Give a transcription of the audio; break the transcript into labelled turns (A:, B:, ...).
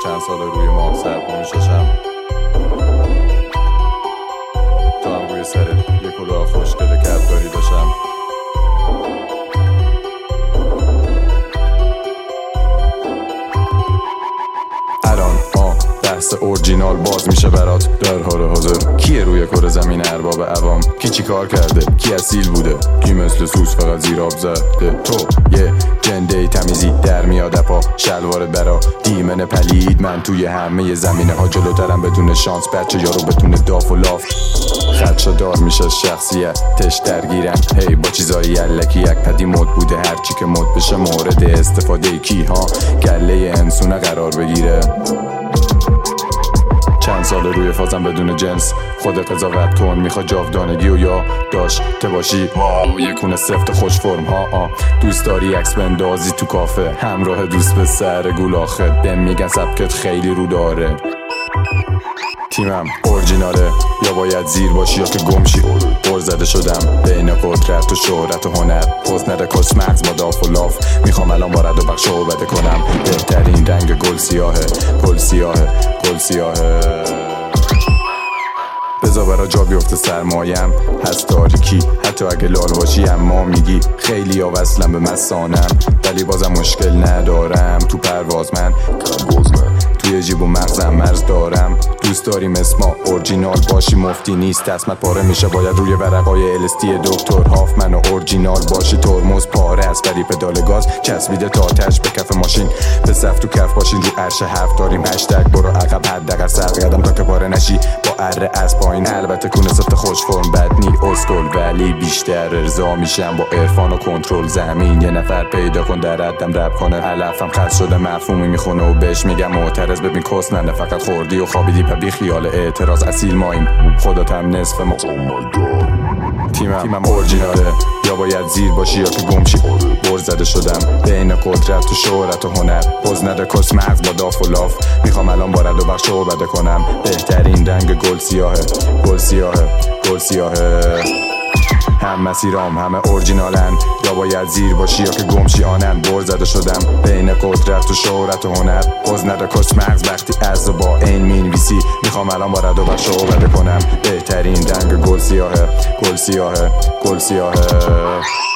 A: چند سال روی ما سرپا میشاشم تا هم روی سرت یه کلاه خوشگل کرداری داشتم. الان بحث اورجینال باز میشه برات در حال حاضر. کیه روی کره زمین ارباب عوام؟ کی چی کار کرده؟ کی اصیل بوده؟ کی مثل سوس فقط زیر آب زده؟ تو یه جنده تمیزی در میاد پا شلوارت برا دیمن پلید. من توی همه زمینه ها جلوترم بدون شانس. بچه یارو بتونه داف و لاف خدشا دار میشه شخصیتش درگیرم. هی با چیزایی الکی یک پدی مد بوده هرچی که مد بشه مورد استفاده کی ها گله انسونه قرار بگیره. چند سال روی فازم بدون جنس خود قضاوت کن. میخواد جاودانگی و یا داشته باشی یکونه سفت خوش فرم ها. دوست داری عکس بندازی تو کافه همراه دوست به سر گولاخه. بهم میگن سبکت خیلی رو داره. تیمم اورجیناله یا باید زیر باشی یا که گمشی. بر زده شدم بین قدرت و شهرت و هنر. پست نرکس مغز با داف و لاف. میخوام الان با رد و بخش بده کنم. بهترین رنگ گل سیاهه گل سیاهه گل سیاهه. بذار برا جا بیفته سرمایم هست تاریکی حتی اگه لال باشی. اما میگی خیلی ها وصلم به مثانم ولی بازم مشکل ندارم. تو پرواز من توی جیب و مغزم مرز دارم. دوست داریم اسما اورجینال باشی مفتی نیست. دستمت پاره میشه باید روی ورقای الستی دکتر هافمن و اورجینال باشی. ترمز پاره است ولی پدال گاز چسبیده تا آتش به کف ماشین. به صف تو کف باشین رو عرش هفت داریم هشتگ برو عقب حداقل سر قدم تا که پاره نشی با اره از پایین. البته کونه سفت خوش فرم بدنی اسکل ولی بیشتر ارضا میشم با عرفان و کنترل زمین. یه نفر پیدا کن در ردم رب کنه علفم خط شده مفهومی میخونه و بهش میگم معترض. ببین کس ننده فقط خوردی و خوابیدی پا بی خیال اعتراض اصیل ماییم خودت هم نصف ما. تیمم اورجیناله یا باید زیر باشی یا که گمشی. بر زده شدم بین قدرت و شهرت و هنر. پوز نده کس مغز با داف و لاف. میخوام الان با رد و بخش بده کنم. بهترین رنگ گل سیاهه گل سیاهه گل سیاهه. هم مسیرام همه اورجینالن یا باید زیر باشی یا که گمشی آنن. بر زده شدم بین قدرت و شهرت و هنر. پوز نده کس مغز وقتی از با این مینویسی. میخوام الان با رد و بخش بده کنم. بهترین رنگ گل سیاهه گل سیاهه گل سیاهه.